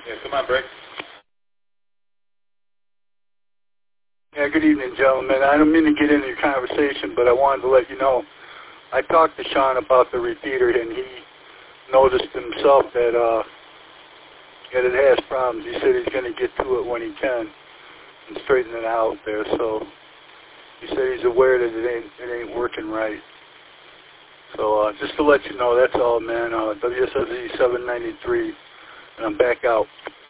Yeah, come on, Brick. Yeah, good evening, gentlemen. I don't mean to get into your conversation, but I wanted to let you know, I talked to Sean about the repeater, and he noticed himself that it has problems. He said he's going to get to it when he can and straighten it out there. So he said he's aware that it ain't working right. So just to let you know, that's all, man. WSSE 793, and I'm back out.